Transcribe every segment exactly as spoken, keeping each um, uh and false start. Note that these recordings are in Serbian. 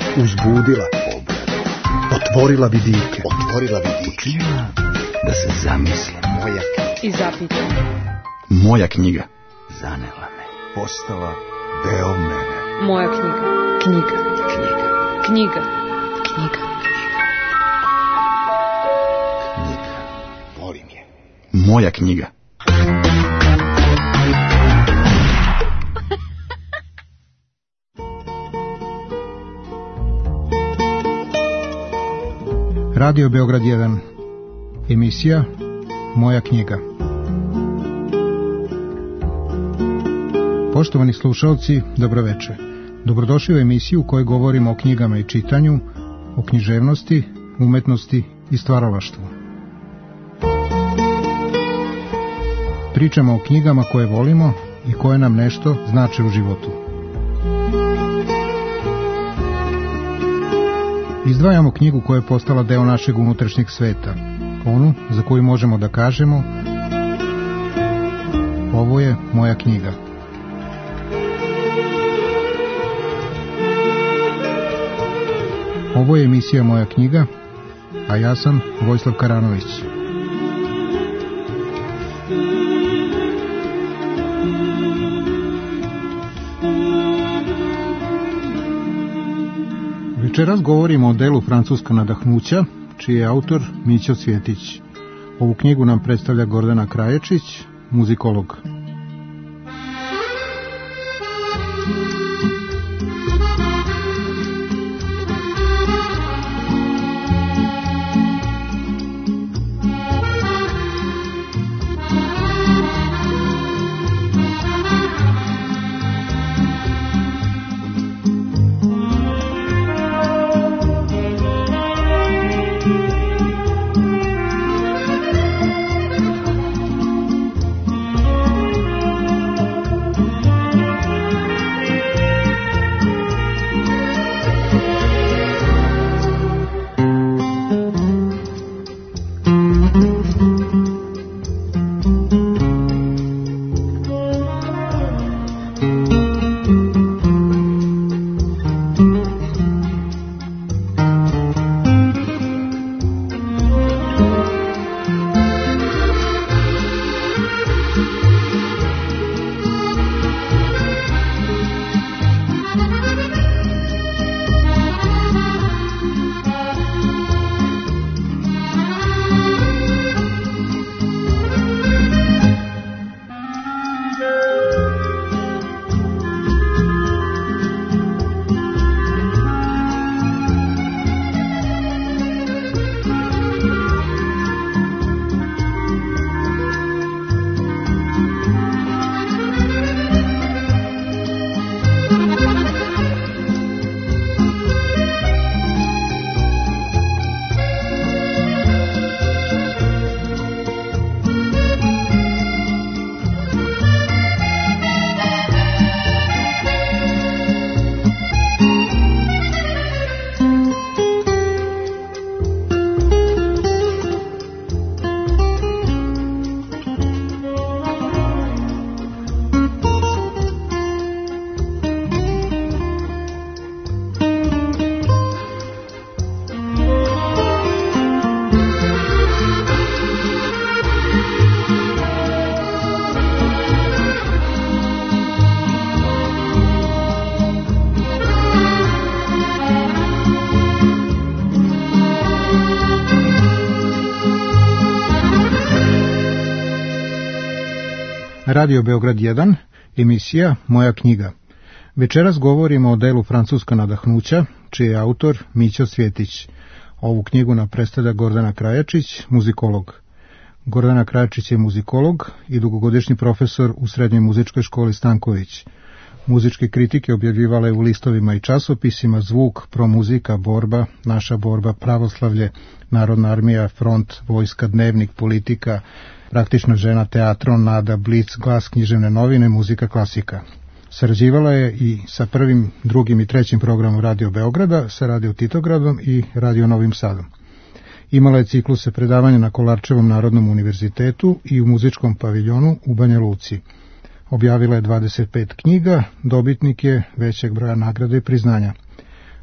uzbudila, otvorila vidike, otvorila vidike, učinila da se zamislim. Moja i zapitam. Moja knjiga zanela me, postala deo mene. Moja knjiga, knjiga, knjiga, knjiga, knjiga, knjiga, volim je. Moja knjiga. Radio Beograd jedan. Emisija Moja knjiga. Poštovani slušalci, dobroveče. Dobrodošli u emisiju u kojoj govorimo o knjigama i čitanju, o književnosti, umetnosti i stvaralaštvu. Pričamo o knjigama koje volimo i koje nam nešto znače u životu. Izdvajamo knjigu koja je postala deo našeg unutrašnjeg sveta, onu za koju možemo da kažemo: ovo je moja knjiga. Ovo je emisija Moja knjiga, a ja sam Vojislav Karanović. Večeras govorimo o delu Francuska nadahnuća, čiji je autor Mićo Cvjetić. Ovu knjigu nam predstavlja Gordana Kraječić, muzikolog. Radio Beograd jedan, emisija Moja knjiga. Večeras govorimo o delu Francuska nadahnuća, čiji je autor Mićo Cvjetić. Ovu knjigu nam predstavlja Gordana Kraječić, muzikolog. Gordana Kraječić je muzikolog i dugogodišnji profesor u Srednjoj muzičkoj školi Stanković. Muzičke kritike objavljivala je u listovima i časopisima Zvuk, Promuzika, Borba, Naša borba, Pravoslavlje, Narodna armija, Front, Vojska, Dnevnik, Politika, Praktična žena, Teatron, Nada, Blic, Glas, Književne novine, Muzika, Klasika. Sarađivala je i sa prvim, drugim i trećim programom Radio Beograda, sa Radio Titogradom i Radio Novim Sadom. Imala je cikluse predavanja na Kolarčevom Narodnom univerzitetu i u muzičkom paviljonu u Banja Luci. Objavila je dvadeset pet knjiga, dobitnik je većeg broja nagrada i priznanja.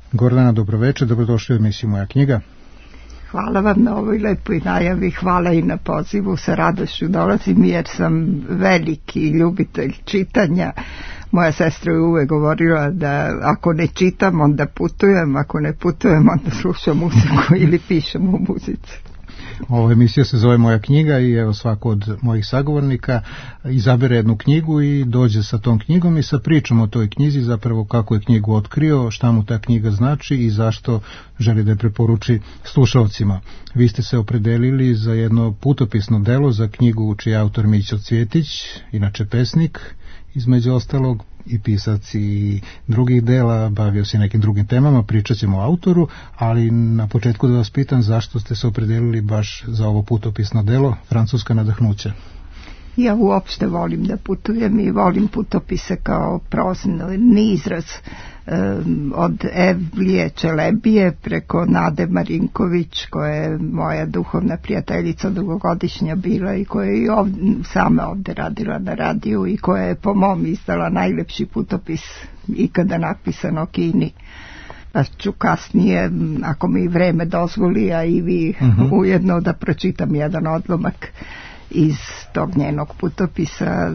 Gordana, dobroveče, dobrodošli u emisiju Moja knjiga. Hvala vam na ovoj lepoj najavi, hvala i na pozivu, sa radošću dolazim jer sam veliki ljubitelj čitanja. Moja sestra je uvek govorila da ako ne čitam onda putujem, ako ne putujem onda slušam muziku ili pišem u muzici. Ova emisija se zove Moja knjiga i evo svako od mojih sagovornika izabere jednu knjigu i dođe sa tom knjigom i sa pričom o toj knjizi, zapravo kako je knjigu otkrio, šta mu ta knjiga znači i zašto želi da je preporuči slušalcima. Vi ste se opredelili za jedno putopisno delo, za knjigu čiji je autor Mićo Cvjetić, inače pesnik, između ostalog i pisac i drugih dela, bavio se nekim drugim temama, pričat ćemo o autoru, ali na početku da vas pitam zašto ste se opredelili baš za ovo putopisno delo, Francuska nadahnuća. Ja uopšte volim da putujem i volim putopise kao prozni izraz, um, od Evlije Čelebije preko Nade Marinković, koja je moja duhovna prijateljica dugogodišnja bila i koja je i ovde, sama ovde radila na radiju i koja je po mom izdala najlepši putopis ikada napisan o Kini. Pa ću kasnije, ako mi vreme dozvoli, a i vi uh-huh. ujedno, da pročitam jedan odlomak iz tog njenog putopisa.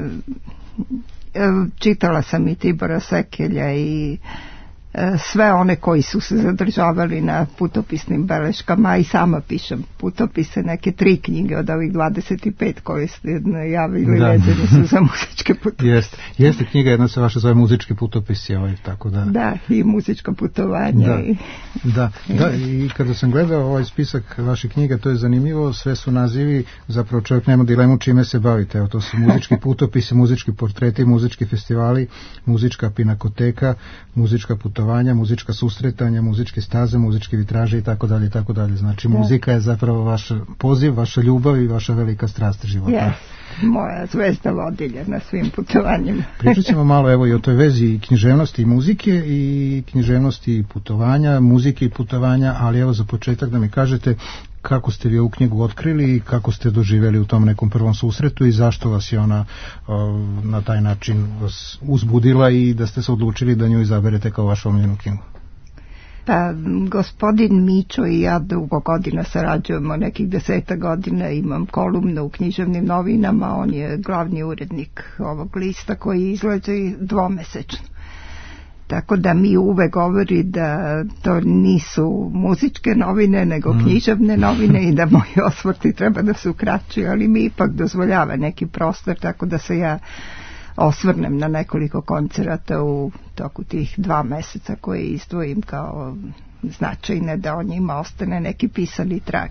Čitala sam i Tibora Sekelja i sve one koji su se zadržavali na putopisnim beleškama, i sama pišem putopise, neke tri knjige od ovih dvadeset pet koje ste najavili, da. Vezane su za muzičke putopise. Jeste, jeste knjiga, jedna se vaša zove Muzički putopisi, ovaj, tako da. Da, i muzička putovanja. Da, i... da, da, i kada sam gledao ovaj spisak vaše knjige, to je zanimljivo, sve su nazivi, zapravo čovjek nema dilemu čime se bavite, evo to su muzički putopisi, muzički portreti, muzički festivali, muzička pinakoteka, muzička putovanja, muzička susretanja, muzičke staze, muzičke vitraže i tako dalje i tako dalje. Znači da. Muzika je zapravo vaš poziv, vaša ljubav i vaša velika strast života. Yes. Moja zvezda vodilja na svim putovanjima. Pričat ćemo malo evo i o toj vezi književnosti i muzike i književnosti i putovanja, muzike i putovanja, ali evo za početak da mi kažete kako ste vi ovu knjigu otkrili i kako ste doživjeli u tom nekom prvom susretu i zašto vas je ona o, na taj način vas uzbudila i da ste se odlučili da nju izaberete kao vašu omiljenu knjigu. Pa gospodin Mićo i ja dugo godina sarađujemo, nekih deseta godina, imam kolumnu u književnim novinama, on je glavni urednik ovog lista koji izlazi dvomesečno. Tako da mi uvek govori da to nisu muzičke novine, nego mm. književne novine i da moji osvrti treba da su kraći, ali mi ipak dozvoljava neki prostor, tako da se ja osvrnem na nekoliko koncerata u toku tih dva meseca koje izdvojim kao značajne, da o njima ostane neki pisani trag.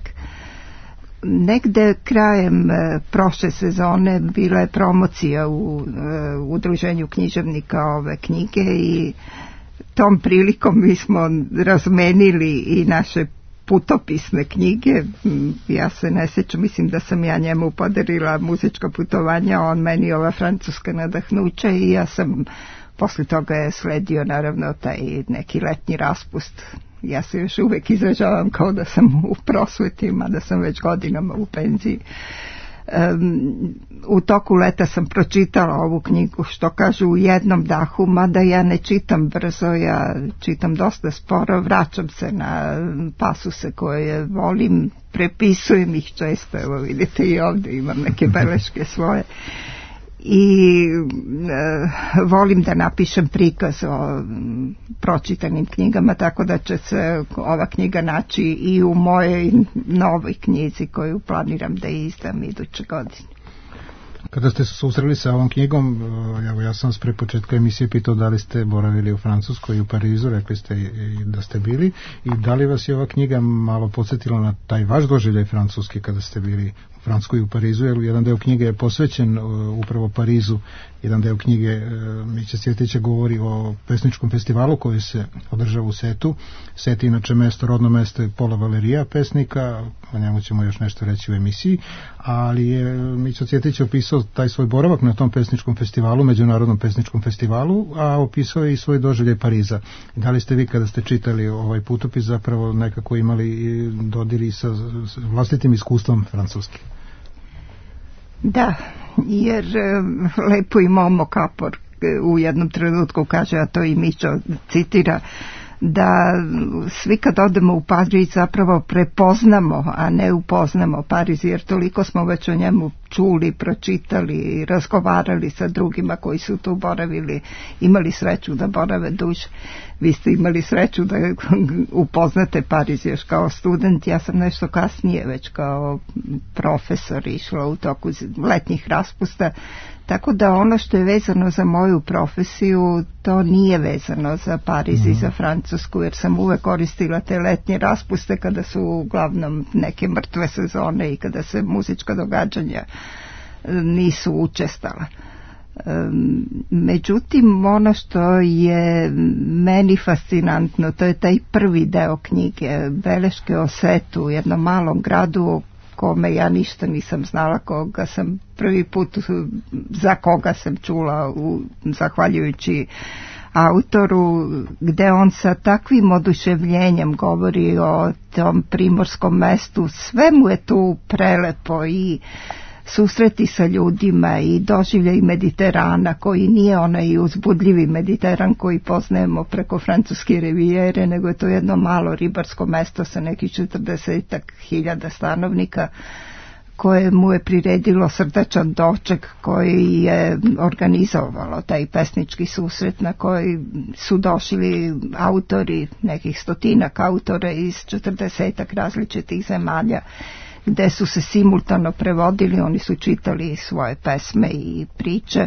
Negde krajem e, prošle sezone bila je promocija u e, udruženju književnika ove knjige i tom prilikom mi smo razmenili i naše putopisne knjige. Ja se ne sjećam, mislim da sam ja njemu podarila muzička putovanja, on meni ova Francuska nadahnuća i ja sam, posle toga je sledio naravno taj neki letnji raspust. Ja se još uvek izražavam kao da sam u prosveti, mada sam već godinama u penziji. Um, u toku leta sam pročitala ovu knjigu, što kažu, u jednom dahu, mada ja ne čitam brzo, ja čitam dosta sporo, vraćam se na pasuse koje volim, prepisujem ih često, evo vidite i ovdje imam neke beleške svoje. I e, volim da napišem prikaz o m, pročitanim knjigama, tako da će se ova knjiga naći i u mojoj novoj knjizi koju planiram da izdam iduće godine. Kada ste se susreli sa ovom knjigom, evo ja sam vas pre početka emisije pitao da li ste boravili u Francuskoj i u Parizu, rekli ste i da ste bili, i da li vas je ova knjiga malo podsjetila na taj vaš doživljaj Francuske kada ste bili u Francuskoj i u Parizu, jer jedan deo knjige je posvećen uh, upravo Parizu, jedan deo knjige uh, Mića Cvjetića govori o pesničkom festivalu koji se održava u Setu. Set je inače mesto, rodno mesto je Pola Valerija, pesnika, o njemu ćemo još nešto reći u emisiji, ali je Mića Cvjetić opisao taj svoj boravak na tom pesničkom festivalu, međunarodnom pesničkom festivalu, a opisao je i svoj doživljaj Pariza. Da li ste vi kada ste čitali ovaj putopis zapravo nekako imali dodiri sa vlastitim iskustvom Francuske? Da, jer lepo i Momo Kapor u jednom trenutku kaže, a to i Mićo citira, da svi kad odemo u Pariz zapravo prepoznamo, a ne upoznamo Pariz, jer toliko smo već o njemu čuli, pročitali i razgovarali sa drugima koji su tu boravili, imali sreću da borave duže. Vi ste imali sreću da upoznate Pariz još kao student, ja sam nešto kasnije već kao profesor išla u toku letnjih raspusta, tako da ono što je vezano za moju profesiju, to nije vezano za Pariz mm. i za Francusku, jer sam uvek koristila te letnje raspuste kada su uglavnom neke mrtve sezone i kada se muzička događanja nisu učestala. Međutim, ono što je meni fascinantno, to je taj prvi deo knjige, beleške o Setu, u jednom malom gradu o kome ja ništa nisam znala, koga sam prvi put, za koga sam čula u, zahvaljujući autoru, gde on sa takvim oduševljenjem govori o tom primorskom mestu. Sve mu je tu prelepo i susreti sa ljudima i doživljaj Mediterana, koji nije onaj uzbudljivi Mediteran koji poznajemo preko francuske rivijere, nego je to jedno malo ribarsko mesto sa nekih četrdesetak hiljada stanovnika, koje mu je priredilo srdačan doček, koji je organizovalo taj pesnički susret na koji su došli autori, nekih stotinak autora iz četrdesetak različitih zemalja, gde su se simultano prevodili, oni su čitali svoje pesme i priče,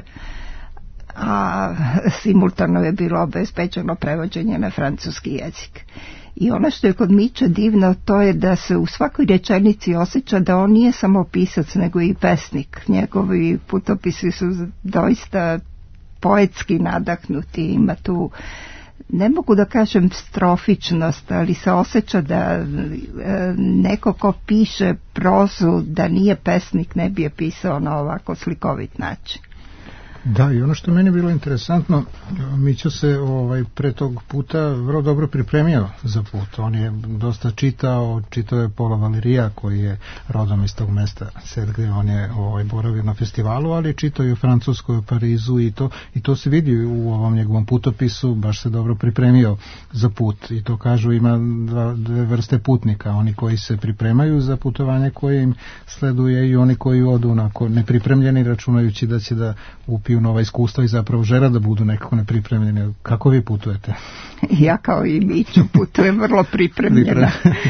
a simultano je bilo obezbeđeno prevođenje na francuski jezik. I ono što je kod Mića divno, to je da se u svakoj rečenici osjeća da on nije samo pisac, nego i pesnik. Njegovi putopisi su doista poetski nadahnuti, ima tu, ne mogu da kažem strofičnost, ali se osjeća da e, neko ko piše prozu, da nije pesnik, ne bi je pisao na ovako slikovit način. Da, i ono što meni bilo interesantno, Mića se ovaj, pre tog puta vrlo dobro pripremio za put. On je dosta čitao, čitao je Paula Valerija, koji je rodom iz tog mesta Set, gde on je ovaj, boravio na festivalu, ali čitao i u Francuskoj, u Parizu i to, i to se vidi u ovom njegovom putopisu, baš se dobro pripremio za put. I to kažu, ima dva, dve vrste putnika, oni koji se pripremaju za putovanje koje im sleduje i oni koji odu onako nepripremljeni, računajući da će da upiju nova iskustva i zapravo žele da budu nekako nepripremljeni. Kako vi putujete? Ja kao i Miću putujem vrlo pripremljena.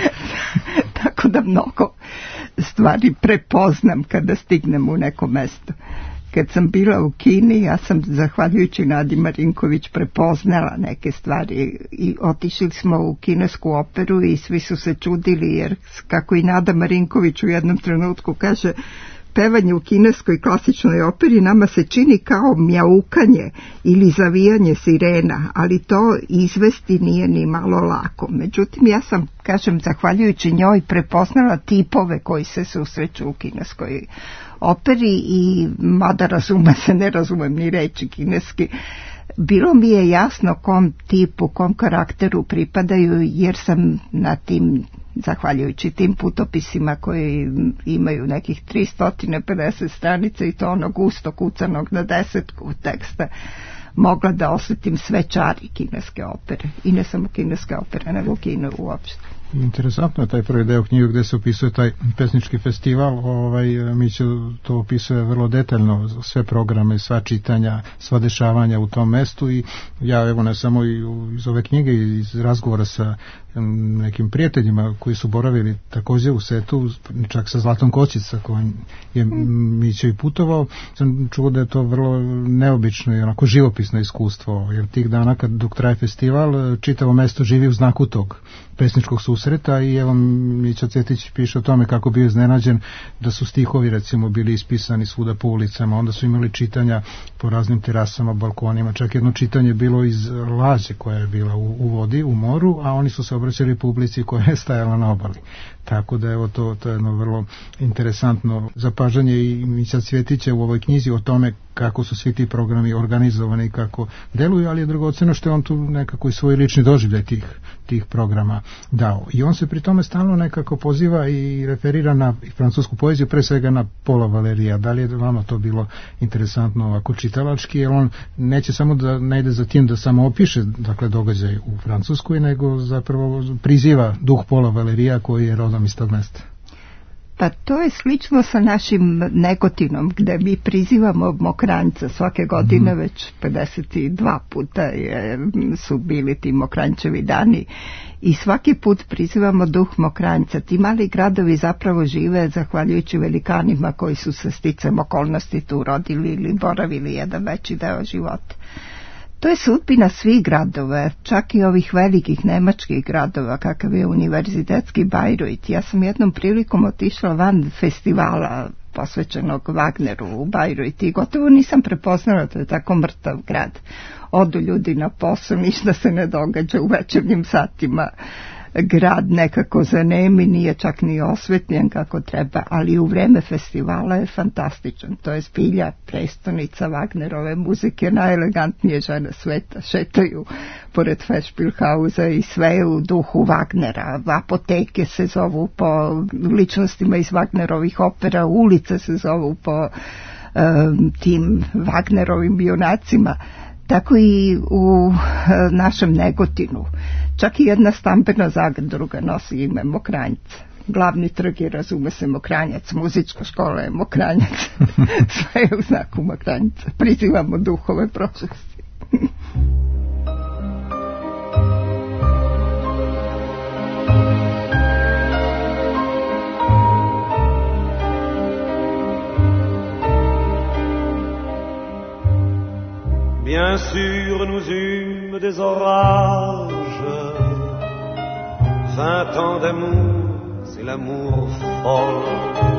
Tako da mnogo stvari prepoznam kada stignem u neko mesto. Kad sam bila u Kini, ja sam zahvaljujući Nadi Marinković prepoznala neke stvari i otišli smo u kinesku operu i svi su se čudili, jer kako i Nada Marinković u jednom trenutku kaže, pevanje u kineskoj klasičnoj operi nama se čini kao mjaukanje ili zavijanje sirena, ali to izvesti nije ni malo lako. Međutim, ja sam, kažem, zahvaljujući njoj prepoznala tipove koji se susreću u kineskoj operi i mada razume se, ne razumem ni reči kineski, bilo mi je jasno kom tipu, kom karakteru pripadaju, jer sam na tim, zahvaljujući tim putopisima koji imaju nekih tristo pedeset stranica i to ono gusto kucanog na desetku teksta, mogla da osjetim sve čari kineske opere. I ne samo kineske opere, nego Kine uopšte. Interesantno je taj prvi deo knjige gde se opisuje taj pesnički festival. Ovaj, mi će to opisuje vrlo detaljno, sve programe, sva čitanja, sva dešavanja u tom mestu i ja evo ne samo i iz ove knjige, iz razgovora sa nekim prijateljima koji su boravili također u Setu, čak sa Zlatom Kočić sa kojim je Mića i putovao, sam čuo da je to vrlo neobično i onako živopisno iskustvo, jer tih dana kad dok traje festival, čitavo mesto živi u znaku tog pesničkog susreta i evo Mića Cvjetić piše o tome kako bio iznenađen da su stihovi recimo bili ispisani svuda po ulicama, onda su imali čitanja po raznim terasama, balkonima, čak jedno čitanje bilo iz lađe koja je bila u, u vodi, u moru, a oni su se obraćali publici koja je stajala na obali. Tako da evo to, to je jedno vrlo interesantno zapažanje i Mića Cvjetića u ovoj knjizi o tome kako su svi ti programi organizovani, kako deluju, ali je dragoceno što je on tu nekako i svoj lični doživljaj tih, tih programa dao. I on se pri tome stalno nekako poziva i referira na francusku poeziju, pre svega na Paula Valerija. Da li je vama to bilo interesantno ovako čitalački, jer on neće samo da ne ide za tim da samo opiše, dakle, događaj u Francuskoj, nego zapravo priziva duh Paula Valerija koji je rodom iz tog mesta. Pa to je slično sa našim Negotinom, gde mi prizivamo Mokranjca svake godine, mm. već pedeset dva puta je, su bili ti Mokranjčevi dani i svaki put prizivamo duh Mokranjca. Ti mali gradovi zapravo žive zahvaljujući velikanima koji su se sticam okolnosti tu rodili ili boravili jedan veći deo života. To je sudbina svih gradova, čak i ovih velikih nemačkih gradova, kakav je univerzitetski Bayreuth. Ja sam jednom prilikom otišla van festivala posvećenog Wagneru u Bayreuth i gotovo nisam prepoznala da je tako mrtav grad. Odu ljudi na posao, ništa se ne događa u večernjim satima. Grad nekako zanemi, nije čak ni osvetljen kako treba, ali u vreme festivala je fantastičan. To je zbilja prestonica Wagnerove muzike, najelegantnije žene sveta šetaju pored Festspielhausa i sve je u duhu Wagnera. Apoteke se zovu po ličnostima iz Wagnerovih opera, ulice se zovu po um, tim Wagnerovim junacima. Tako i u e, našem Negotinu. Čak i jedna stambena zadruga nosi ime Mokranjca. Glavni trg je, razume se, Mokranjac, muzička škola je Mokranjac. Sve je u znaku Mokranjca. Prizivamo duhove prošlosti. Bien sûr, nous eûmes des orages, vingt ans d'amour, c'est l'amour folle.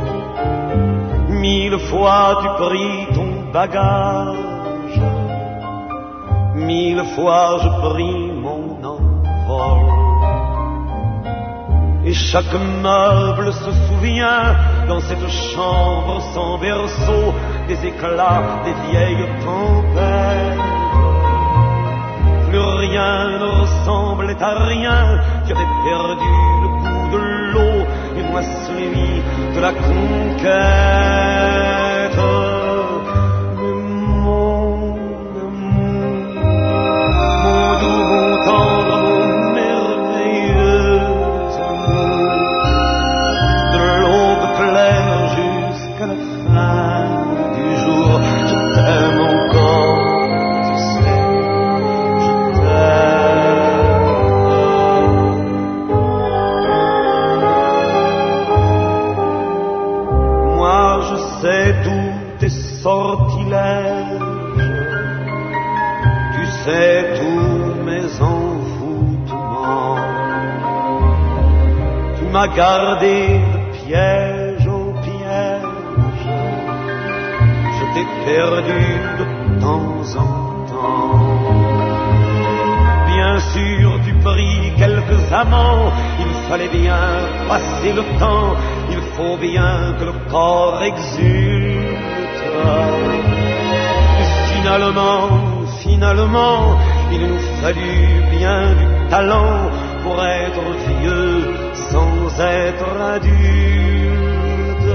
Mille fois tu pris ton bagage, mille fois je pris mon envol. Et chaque meuble se souvient dans cette chambre sans berceau des éclats des vieilles tempêtes. Plus rien ne ressemblait à rien, tu avais perdu le goût de l'eau et moi celui de la conquête. Mais mon amour, mon doux, mon tendre, mon merveilleux amour, de l'aube claire jusqu'à la fin du jour, je t'aime encore, tu sais, je t'aime. Moi je sais tous tes sortilèges, tu sais tous mes envoûtements, tu m'as gardé de piège au piège, je t'ai perdu de temps en temps. Bien sûr tu pris quelques amants, il fallait bien passer le temps, il faut bien que le corps exulte. Et finalement, finalement, il nous fallut bien du talent pour être vieux sans être adulte.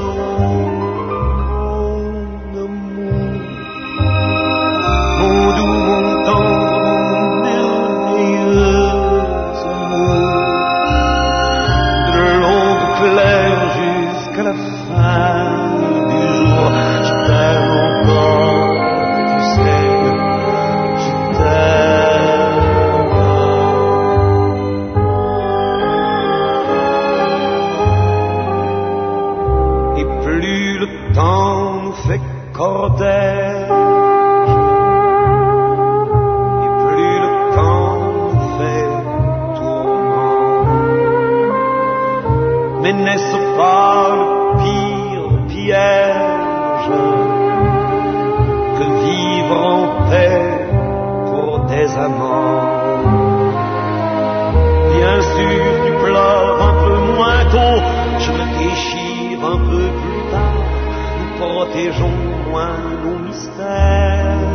Mon doux, mon tendre, mon merveilleux amour, de l'aube claire jusqu'à la fin du jour, je t'aime encore, tu sais, je t'aime. Et plus le temps nous fait cordaire, mais n'est-ce pas le pire piège que vivre en paix pour des amants? Bien sûr tu pleures un peu moins tôt, je me déchire un peu plus tard, nous protégeons moins nos mystères.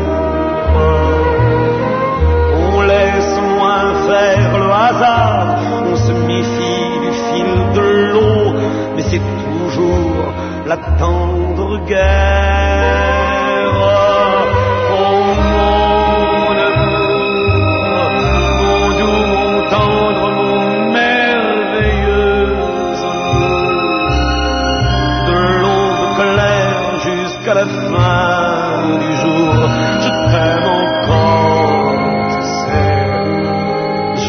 On laisse moins faire le hasard, on se méfie du fil de l'eau, mais c'est toujours la tendre guerre. Oh mon amour, mon doux, mon tendre, mon merveilleux amour, de l'aube claire jusqu'à la fin du jour, je t'aime encore, tu sais, je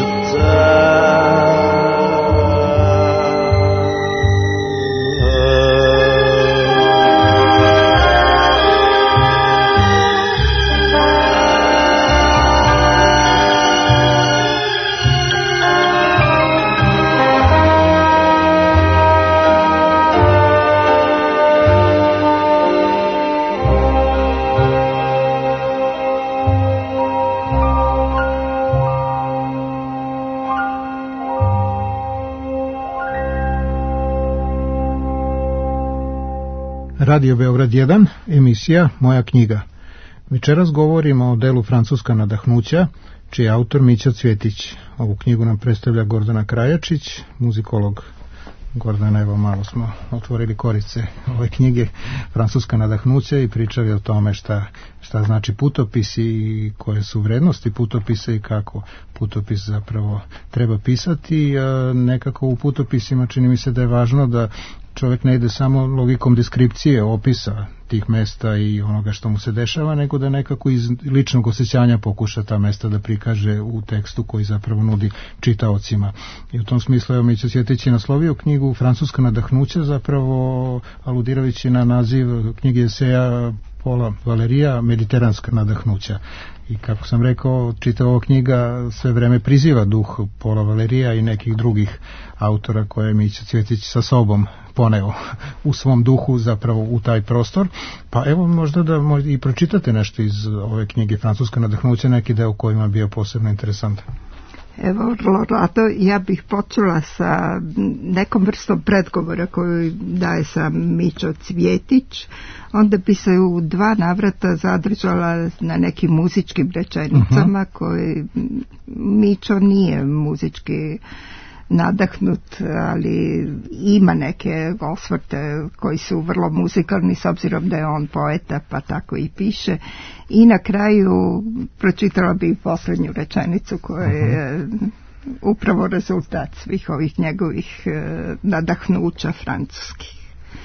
Radio Beograd jedan, emisija Moja knjiga. Večeras govorimo o delu Francuska nadahnuća, čiji je autor Mića Cvjetić. Ovu knjigu nam predstavlja Gordana Krajačić, muzikolog. Gordana, evo malo smo otvorili korice ove knjige Francuska nadahnuća i pričali o tome šta, šta znači putopis i koje su vrednosti putopisa i kako putopis zapravo treba pisati. Nekako u putopisima čini mi se da je važno da čovjek ne ide samo logikom deskripcije, opisa tih mesta i onoga što mu se dešava, nego da nekako iz ličnog osjećanja pokuša ta mesta da prikaže u tekstu koji zapravo nudi čitaocima. I u tom smislu, evo, Mića Cvjetić je naslovio knjigu Francuska nadahnuća, zapravo aludirajući na naziv knjige eseja Paula Valerija Mediteranska nadahnuća. I kako sam rekao, čitava ova knjiga sve vreme priziva duh Paula Valerija i nekih drugih autora koje je Mića Cvjetić sa sobom poneo u svom duhu zapravo u taj prostor. Pa evo možda da možda i pročitate nešto iz ove knjige Francuska nadahnuća, neki deo kojima je bio posebno interesantan. Evo, vrlo rado, ja bih počela sa nekom vrstom predgovora koju daje sam Mićo Cvjetić. Onda bi se u dva navrata zadržala na nekim muzičkim rečenicama, uh-huh. koje Mićo nije muzički nadahnut, ali ima neke osvrte koji su vrlo muzikalni s obzirom da je on poeta, pa tako i piše. I na kraju pročitala bi posljednju rečenicu koja je upravo rezultat svih ovih njegovih nadahnuća francuskih.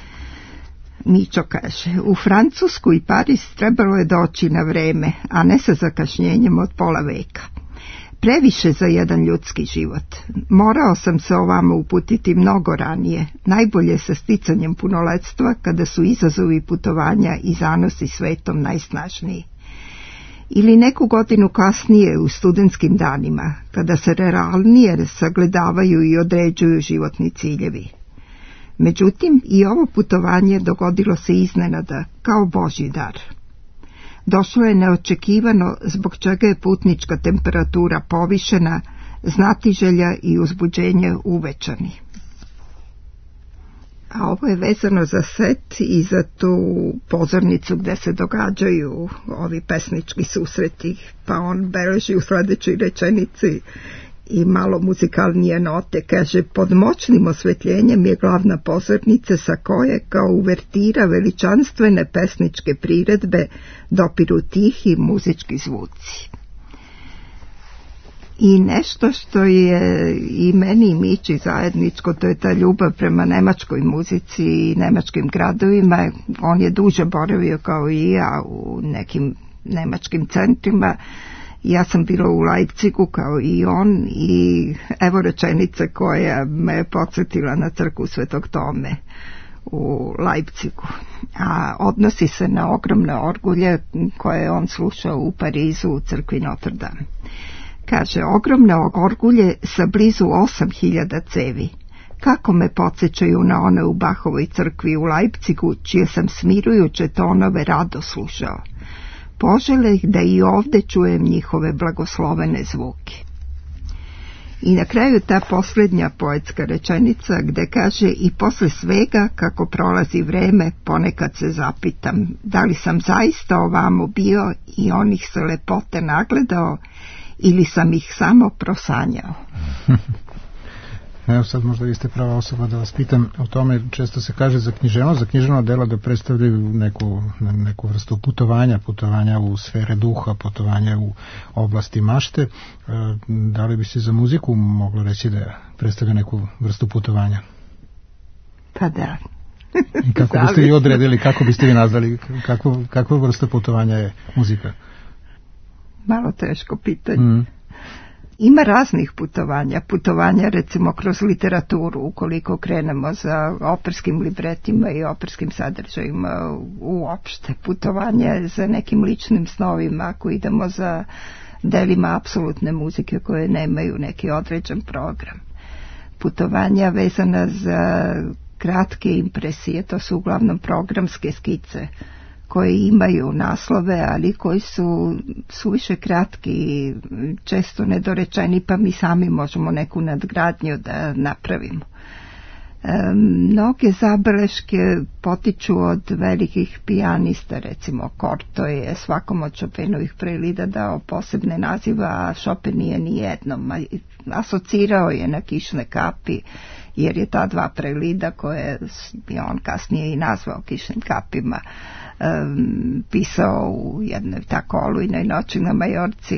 Mićo kaže: u Francusku i Pariz trebalo je doći na vreme, a ne sa zakašnjenjem od pola veka. Previše za jedan ljudski život. Morao sam se ovamo uputiti mnogo ranije, najbolje sa sticanjem punoletstva, kada su izazovi putovanja i zanosi svetom najsnažniji. Ili neku godinu kasnije u studentskim danima, kada se realnije sagledavaju i određuju životni ciljevi. Međutim, i ovo putovanje dogodilo se iznenada, kao Božji dar. Došlo je neočekivano, zbog čega je putnička temperatura povišena, znatiželja i uzbuđenje uvećani. A ovo je vezano za set i za tu pozornicu gdje se događaju ovi pesnički susreti, pa on beleži u sljedećoj rečenici i malo muzikalnije note, kaže: pod moćnim osvetljenjem je glavna pozornica sa koje, kao uvertira veličanstvene pesničke priredbe, dopiru tihi muzički zvuci. I nešto što je i meni i Mići zajedničko, to je ta ljubav prema nemačkoj muzici i nemačkim gradovima. On je duže boravio kao i ja u nekim nemačkim centrima. Ja sam bila u Leipzigu kao i on i evo rečenice koja me podsjetila na crkvu Svetog Tome u Leipzigu. A odnosi se na ogromne orgulje koje je on slušao u Parizu u crkvi Notre Dame. Kaže: ogromne orgulje sa blizu osam hiljada cevi. Kako me podsjećaju na one u Bahovoj crkvi u Leipzigu, čije sam smirujuće tonove rado slušao. Poželeh da i ovdje čujem njihove blagoslovene zvuke. I na kraju ta posljednja poetska rečenica gde kaže: i posle svega kako prolazi vreme ponekad se zapitam da li sam zaista ovamo bio i onih se lepote nagledao ili sam ih samo prosanjao. Evo sad možda vi ste prava osoba da vas pitam o tome. Često se kaže za književnost, za književno dela da predstavljaju neku, neku vrstu putovanja, putovanja u sfere duha, putovanja u oblasti mašte. Da li bi se za muziku moglo reći da predstavlja neku vrstu putovanja? Pa da. I kako biste vi odredili, kako biste vi nazvali, kako, kakva vrsta putovanja je muzika? Malo teško pitanje. Mm. Ima raznih putovanja, putovanja recimo kroz literaturu, ukoliko krenemo za operskim libretima i operskim sadržajima uopšte, putovanje za nekim ličnim snovima, ako idemo za delima apsolutne muzike koje nemaju neki određen program. Putovanja vezana za kratke impresije, to su uglavnom programske skice koje imaju naslove, ali koji su suviše kratki i često nedorečeni, pa mi sami možemo neku nadgradnju da napravimo. E, mnoge zabeleške potiču od velikih pijanista, recimo Corto je svakom od Chopinovih prelida dao posebne naziva, a Chopin nije ni jednom. Asocirao je na Kišne kapi, jer je ta dva prelida koje je on kasnije i nazvao Kišnim kapima, Um, pisao u jednoj tako olujnoj noći na Majorci,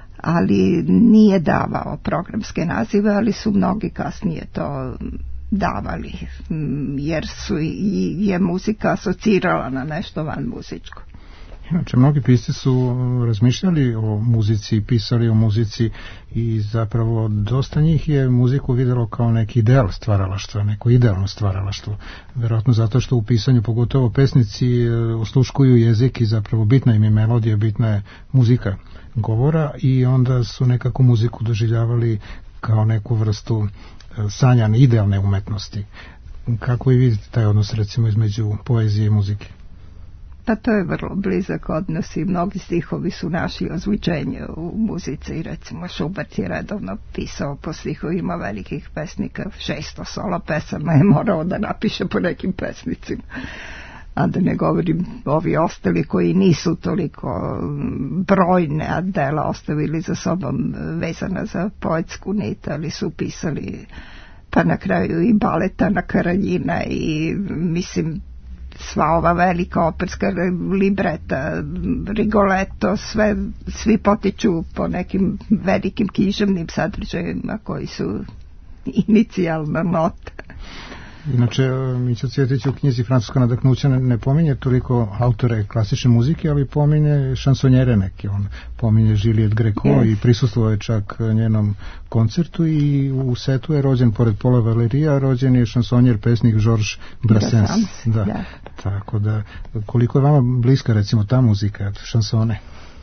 ali nije davao programske nazive, ali su mnogi kasnije to davali, jer su i je muzika asocirala na nešto van muzičko. Inače, mnogi pisci su razmišljali o muzici, pisali o muzici i zapravo dosta njih je muziku vidjelo kao neki ideal stvaralaštva, neko idealno stvaralaštvo. Vjerojatno zato što u pisanju, pogotovo pesnici, osluškuju jezik i zapravo bitna im je melodija, bitna je muzika govora i onda su nekako muziku doživljavali kao neku vrstu sanjane, idealne umetnosti. Kako i vidite taj odnos recimo između poezije i muzike? Pa to je vrlo blizak odnos i mnogi stihovi su našli ozvučenje u muzici i recimo Schubert je redovno pisao po stihovima velikih pesnika, šesto solo pesama je morao da napiše po nekim pesnicima. A da ne govorim ovi ostali koji nisu toliko brojne dela ostavili za sobom vezana za poetsku nit, ali su pisali pa na kraju i baleta na Karaljina i mislim sva ova velika operska libreta, Rigoletto, sve, svi potiču po nekim velikim književnim sadržajima koji su inicijalna nota. Inače, Mićo Cvjetić u knjizi Francuska nadahnuća ne, ne pominje toliko autore klasične muzike, ali pominje šansonjere neke. On pominje Juliette Greco yes. i prisustvovao je čak njenom koncertu i u setu je rođen, pored Paula Valerija, rođen je šansonjer, pesnik Georges Brassens. Da, da. Tako da, koliko je vama bliska recimo ta muzika, šansone?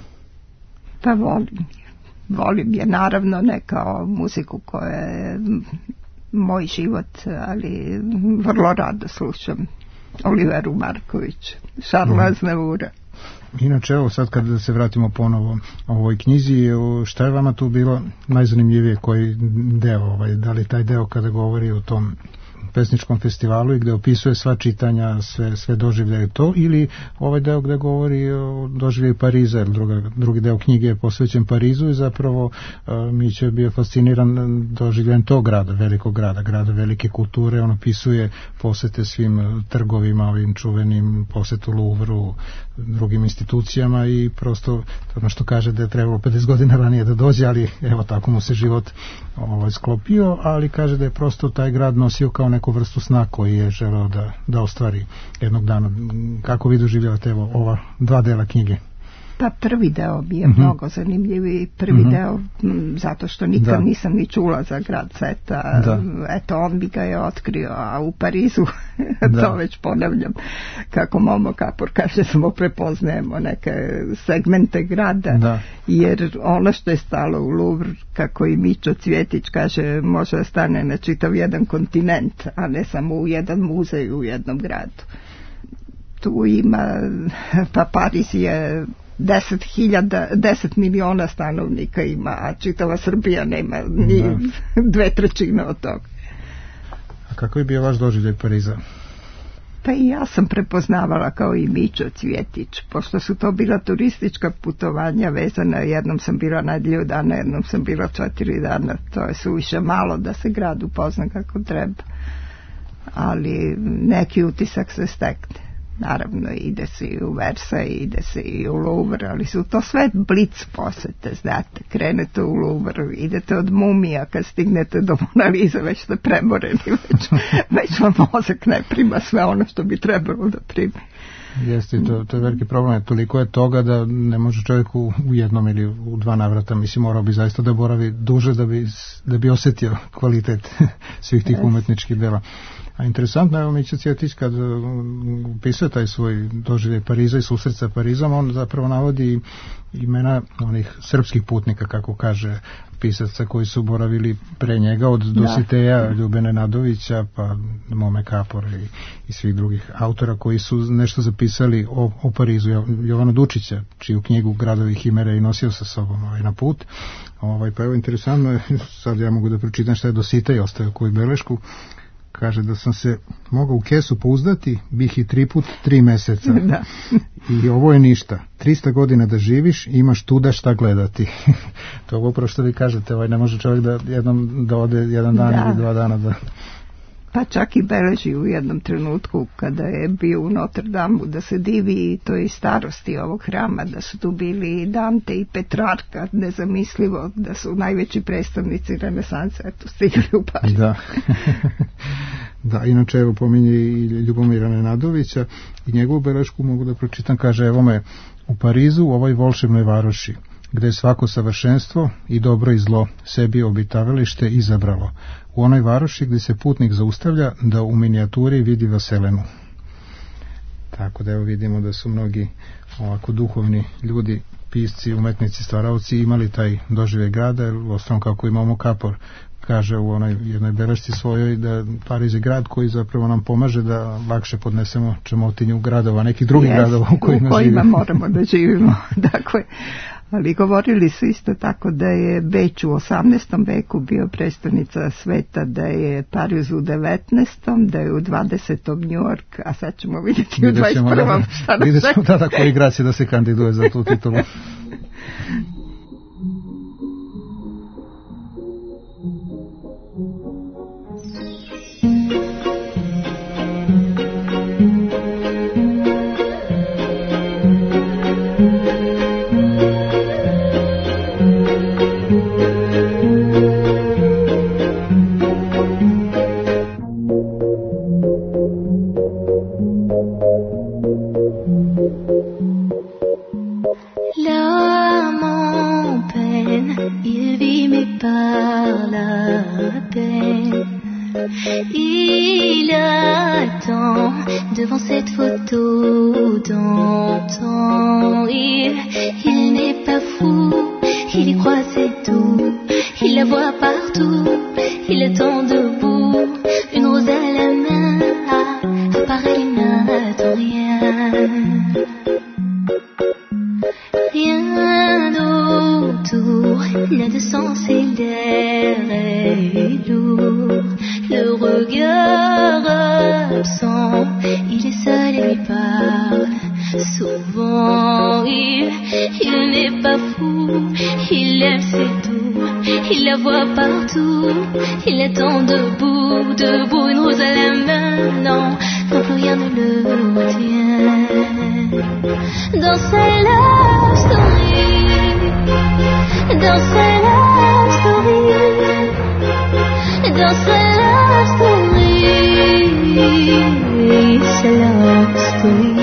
Pa volim. Volim je naravno ne kao muziku koja je moj život, ali vrlo rado slušam Oliveru Marković, Šarla Aznavoura. Inače, evo sad kad se vratimo ponovo o ovoj knjizi, šta je vama tu bilo najzanimljivije, koji deo, ovaj, da li taj deo kada govori o tom pesničkom festivalu i gde opisuje sva čitanja, sve, sve doživljaje to, ili ovaj deo gde govori o doživljaju Pariza, jer druga, drugi deo knjige je posvećen Parizu i zapravo uh, Mićo je bio fasciniran doživljajem tog grada, velikog grada, grada velike kulture. On opisuje posete svim trgovima, ovim čuvenim, posetu Louvru, drugim institucijama i prosto ono što kaže da je trebalo pedeset godina ranije da dođe, ali evo tako mu se život ovaj, sklopio, ali kaže da je prosto taj grad nosio kao neku vrstu sna koji je želeo da, da ostvari jednog dana. Kako vi doživljavate evo ova dva dela knjige? Pa prvi deo mi je mm-hmm. mnogo zanimljiviji. Prvi mm-hmm. deo m, zato što nikad da. nisam ni čula za grad Seta. Da. Eto, on mi ga je otkrio, a u Parizu to već ponavljam. Kako Momo Kapor kaže, samo prepoznajemo neke segmente grada. Da. Jer ono što je stalo u Louvre, kako i Mićo Cvjetić kaže, može da stane na čitav jedan kontinent, a ne samo u jedan muzej u jednom gradu. Tu ima, pa Pariz je deset hiljada, deset miliona stanovnika ima, a čitava Srbija nema ni da. dve trećine od toga. A kako je bio vaš doživljaj Pariza? Pa i ja sam prepoznavala kao i Mićo Cvjetić, pošto su to bila turistička putovanja vezana, jednom sam bila nedelju dana, jednom sam bila četiri dana, to je suviše malo da se grad upozna kako treba, ali neki utisak se stekne. Naravno, ide se i u Versailles, ide se i u Louvre, ali su to sve blic posete, znate, krenete u Louvre, idete od mumija, kad stignete do Mona Lise, već ste premoreni, već, već vam mozak ne prima sve ono što bi trebalo da primi. Jeste, to, to je veliki problem, toliko je toga da ne može čovjek u, u jednom ili u dva navrata, mislim, morao bi zaista da boravi duže da bi, da bi osjetio kvalitet svih tih umetničkih dela. A interesantno je, evo Mića Cvjetić kad upisuje taj svoj doživljaj Pariza i susret sa Parizom, on zapravo navodi imena onih srpskih putnika, kako kaže pisaca koji su boravili pre njega, od Dositeja, da. Ljubene Nadovića, pa Mome Kapora i, i svih drugih autora koji su nešto zapisali o, o Parizu. Jovana Dučića, čiju knjigu Gradovi Himere i nosio sa sobom ovaj, na put. Ovaj, pa evo, interesantno je, sad ja mogu da pročitam šta je Dositej ostavio koju belešku. Kaže da sam se mogao u kesu pouzdati, bih i tri put tri meseca. Da. I ovo je ništa. trista godina da živiš, imaš tuda šta gledati. To je upravo što vi kažete, ovaj, ne može čovjek da, jednom, da ode jedan dan da. ili dva dana da... Pa čak i beleži u jednom trenutku kada je bio u Notre Dameu da se divi toj starosti ovog hrama, da su tu bili Dante i Petrarka, nezamislivo da su najveći predstavnici renesanse, eto, stigli u Pariz. Da. Da, inače evo pominje i Ljubomira Nenadovića i njegovu belešku mogu da pročitam, kaže, evo me u Parizu, u ovoj volšebnoj varoši, gde je svako savršenstvo i dobro i zlo sebi obitavalište izabralo. U onoj varoši gdje se putnik zaustavlja da u minijaturi vidi Vaselenu. Tako da evo vidimo da su mnogi ovako duhovni ljudi, pisci, umetnici, stvaravci imali taj doživljaj grada, jer uostalom kako imamo Kapor kaže u onoj jednoj belešci svojoj da Pariz je grad koji zapravo nam pomaže da lakše podnesemo čemotinju gradova, nekih drugih yes, gradova u kojima, u kojima živimo. moramo da živimo. Dakle, ali govorili su isto tako da je Beč u osamnaestom veku bio predstavnica sveta, da je Pariz u devetnaestom, da je u dvadesetom New York, a sad ćemo vidjeti u dvadeset prvom šta nas vidjet ćemo tada koji grad će da se kandiduje za tu titulu. Il attend devant cette photo d'antan. Il, il n'est pas fou, il y croit c'est tout. Il la voit partout, il attend debout. Une rose à la main, ah, pareil il n'attend rien. Rien autour n'a de sens et l'air est lourd. Le regard absent, il est seul et lui parle. Souvent il, il n'est pas fou, il aime c'est tout. Il la voit partout, il attend debout, debout, une rose à la main. Non, non plus rien ne le retient. Dans sa love story, dans sa love story, dans sa love story, sa love story.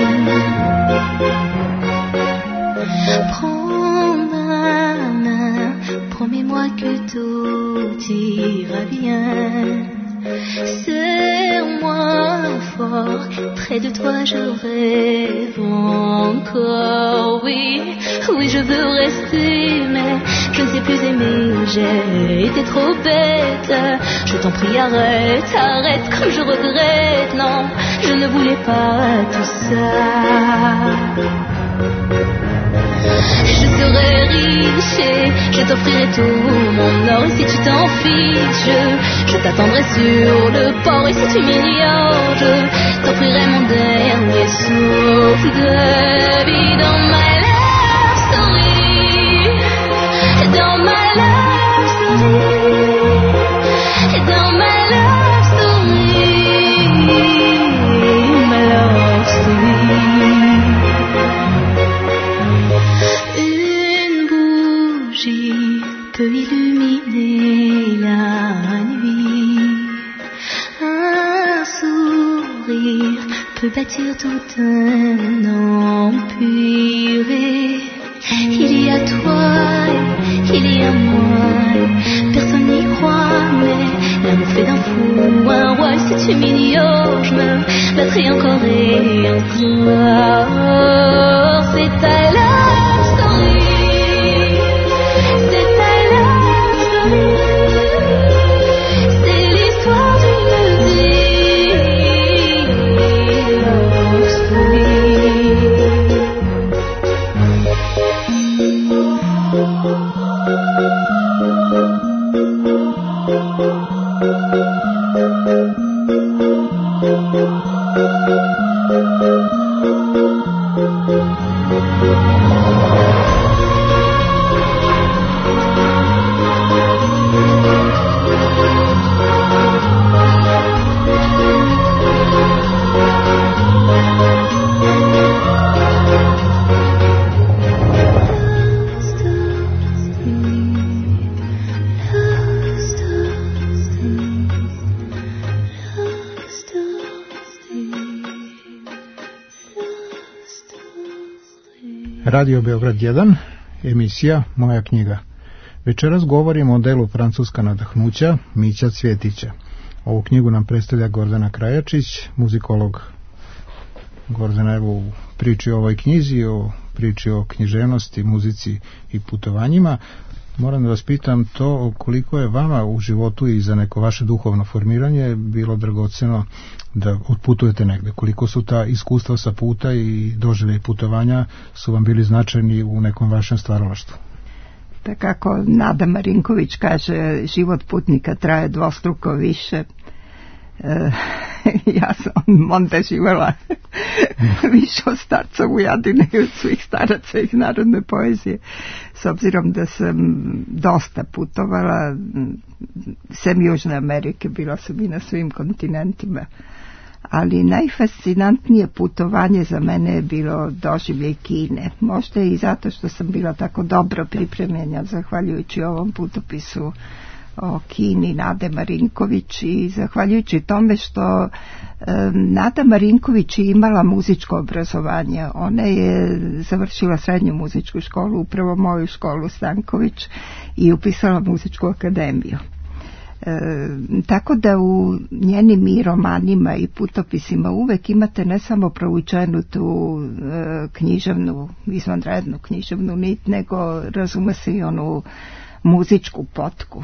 Prends ma main, promets-moi que tout ira bien. Serre-moi fort, près de toi je rêve encore. Oui, oui je veux rester, mais je ne sais plus aimer. J'ai été trop bête, je t'en prie arrête, arrête comme je regrette. Non, je ne voulais pas tout ça. Je serai riche et je t'offrirai tout mon or. Et si tu t'en fiches, je, je t'attendrai sur le port. Et si tu m'ignores, je t'offrirai mon dernier souffle de vie. Dans ma love story, dans ma love story, dans ma love story, ma love story. Une bougie peut illuminer la nuit. Un sourire peut bâtir tout un empire. Il y a toi, il y a moi, personne n'y croit, mais l'amour fait d'un fou un roi. Si tu m'ignores, je me battrai encore et encore. C'est ta love story, c'est ta love story, c'est l'histoire d'une vie, love story. Radio Beograd jedan, emisija Moja knjiga. Večeras govorimo o delu Francuska nadahnuća Mića Cvjetića. Ovu knjigu nam predstavlja Gordana Krajačić, muzikolog. Gordana, evo u priči o ovoj knjizi, o priči o književnosti, muzici i putovanjima. Moram da vas pitam to koliko je vama u životu i za neko vaše duhovno formiranje bilo dragoceno da otputujete negde, koliko su ta iskustva sa puta i doživljaji putovanja su vam bili značajni u nekom vašem stvaralaštvu? Pa kako Nada Marinković kaže, život putnika traje dvostruko više. E, ja sam onda živjela više od starca Vujadine i od svih staraca iz narodne poezije, s obzirom da sam dosta putovala, sem Južne Amerike, bila sam i na svim kontinentima, ali najfascinantnije putovanje za mene je bilo doživljaj Kine. Možda i zato što sam bila tako dobro pripremljena zahvaljujući ovom putopisu o Kini Nade Marinković i zahvaljujući tome što um, Nada Marinković je imala muzičko obrazovanje. Ona je završila srednju muzičku školu, upravo moju školu Stanković, i upisala muzičku akademiju. E, tako da u njenim i romanima i putopisima uvek imate ne samo provučenu tu e, književnu, izvanrednu književnu nit, nego razume se i onu muzičku potku.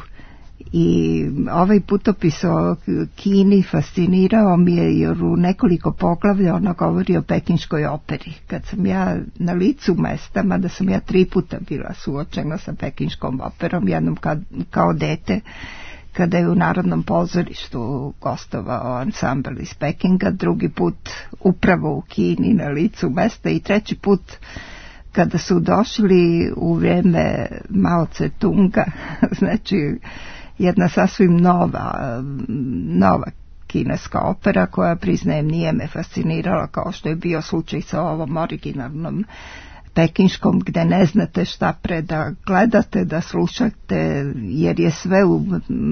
I ovaj putopis o Kini fascinirao mi je jer u nekoliko poglavlja ona govori o pekinškoj operi. Kad sam ja na licu mesta, mada sam ja tri puta bila suočena sa pekinškom operom, jednom kao, kao dete, kada je u Narodnom pozorištu gostovao ansambl iz Pekinga, drugi put upravo u Kini na licu mesta i treći put kada su došli u vrijeme Mao Tse-tunga, znači jedna sasvim nova, nova kineska opera koja, priznajem, nije me fascinirala kao što je bio slučaj sa ovom originalnom pekinškom, gde ne znate šta pre da gledate, da slušate, jer je sve u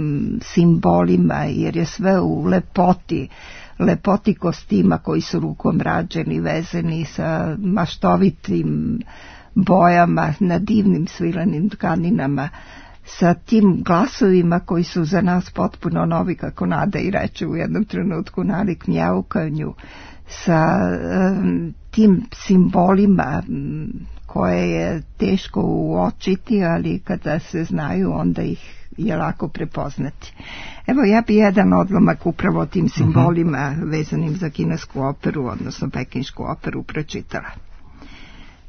simbolima, jer je sve u lepoti, lepoti kostima koji su rukom rađeni, vezeni sa maštovitim bojama, na divnim svilenim tkaninama, sa tim glasovima koji su za nas potpuno novi, kako Nada i reče u jednom trenutku, nalik mjaukanju, sa um, tim simbolima um, koje je teško uočiti, ali kada se znaju onda ih je lako prepoznati. Evo, ja bi jedan odlomak upravo o tim simbolima uh-huh. vezanim za kinesku operu, odnosno pekinšku operu, pročitala.